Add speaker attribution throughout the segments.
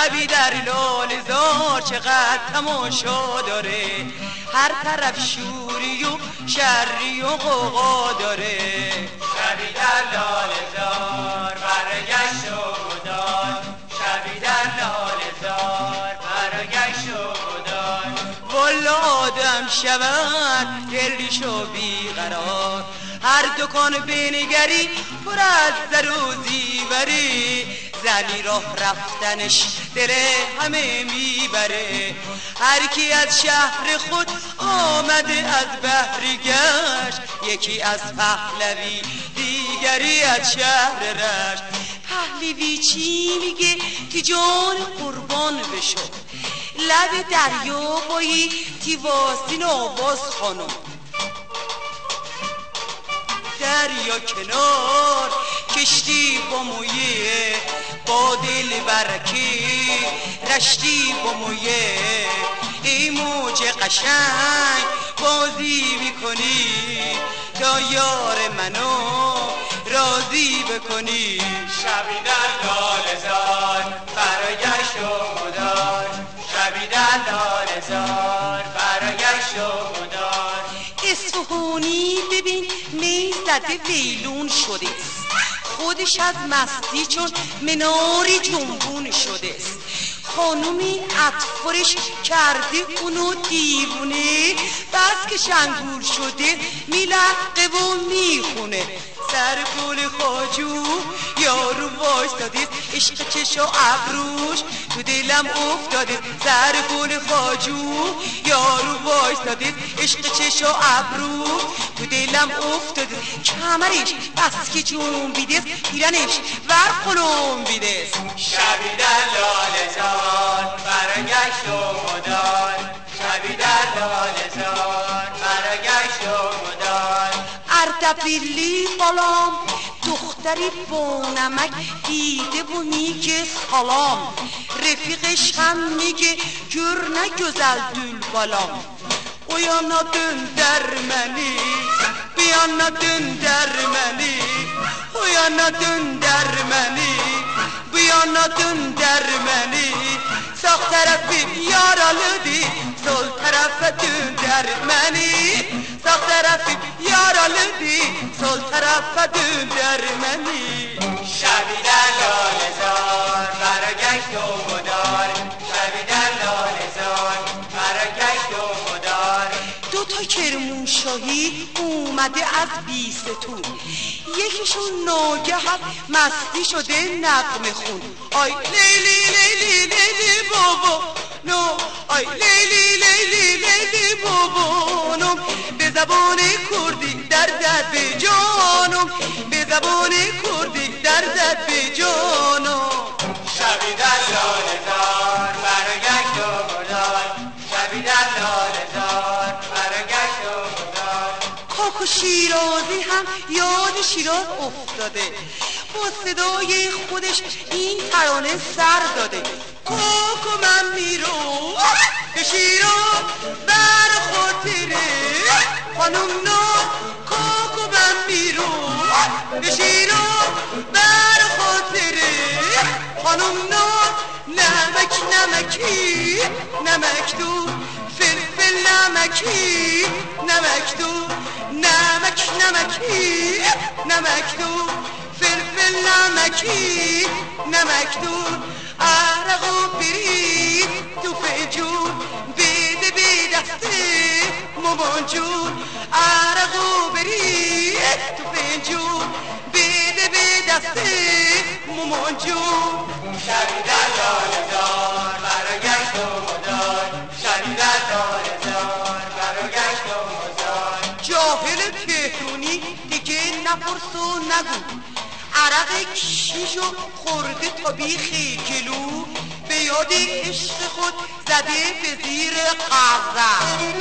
Speaker 1: شبی در لاله زار چقدر تماشا داره، هر طرف شوری و شری و غوغا داره.
Speaker 2: شبی در لاله زار برگشت و داد، شبی در لاله زار برگشت و داد.
Speaker 1: والا آدم شود دلش و بیقرار، هر دکان بنگری پر از زر و زیوری، زنی راه رفتنش دل همه میبره. هر کی از شهر خود آمده از بحر گشت، یکی از پهلوی دیگری از شهر رشت. پهلوی چی میگه که جان قربان بشو، لب دریا بایی تیواسین آواز خانم. دریا کنار کشتی با مویه، با دل برکی رشتی با مویه. ای موج قشنگ بازی میکنی، تا یار منو راضی بکنی.
Speaker 2: شبی در لاله زار برگشت و مدار، شبی در لاله زار برگشت و مدار.
Speaker 1: اصفهانی ببین می زده ویلون شده، خودش از مستی چون مناری جنبون شده. خانومی اطفارش کرده اونو دیوونه، بس که شنگول شده میلقه و میخونه. سر گل خاجو یارو وایستاده، عشق چش و ابروش تو دلم افتاده. سر گل خاجو یارو وایستاده، عشق چش و ابروش تو دلم افتاده. کمرش بس که جنبیده، پیرنش ور خلنبیده.
Speaker 2: شبی در لاله زار برگشت و مدار، شبی در لاله زار برگشت و مدار.
Speaker 1: اردبیلی بالام دختری با نمک دیده و میگه سلام، رفیقش هم میگه گر نه güzel dül balam. Uyana dönder beni, biyana dönder beni, uyana dönder beni, biyana dönder beni. Sağ tarafım yaralıdır, sol tarafa dönder beni. Sağ tarafım yaralıdır, sol tarafa dönder beni.
Speaker 2: شبی در لاله زار برگشت و مدار، شبی در لاله زار برگشت و مدار.
Speaker 1: دو تا کرمانشاهی اومده از بیستون، یکیشون ناگهت مستی شده نغمه خون. آی لیلی لیلی لیلی بابا نو، آی لیلی لیلی لیلی بابا نو. به زبان کردی در زد به جانم، به زبان کردی در زد به جانم.
Speaker 2: شبی در لاله زار برگشت و مدار، شبی در لاله زار برگشت و مدار.
Speaker 1: کاکو شیرازی هم یاد شیراز افتاده، با صدای خودش این ترانه سر داده. کاکو من میرم به شیراز بر خاطره خانم ناز. کاکو من میرم به شیراز بر خاطره خانم ناز. نمک نمکی نمک دو فلفل نمکی نمک دو، نمک نمکی نمک دو فلفل نمکی نمک دو. عرق و برید تو فجور بده به دست مامان جون. عرق و برید تو فجور بده به دست مامان جون.
Speaker 2: شبی در لاله زار برگشت و مدار، شبی در لاله زار برگشت و مدار.
Speaker 1: جاهل تهرونی دیگه نپرس و نگو، عرق کشیشو خورده تا بیخی کلو. به یاد عشق خود زده به زیر قرضه.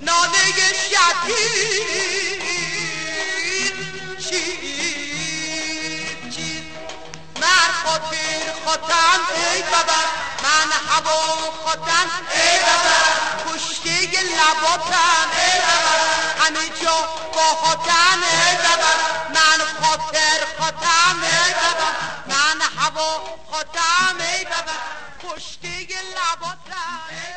Speaker 1: نانه شدید چیز من خاطر خودم ای بابا من هوا خودم ای بابا کشته لباتم ای بابا همه جا با خودم ای بابا من خاطر خودم ای بابا من هوا خودم ای بابا کشته لباتم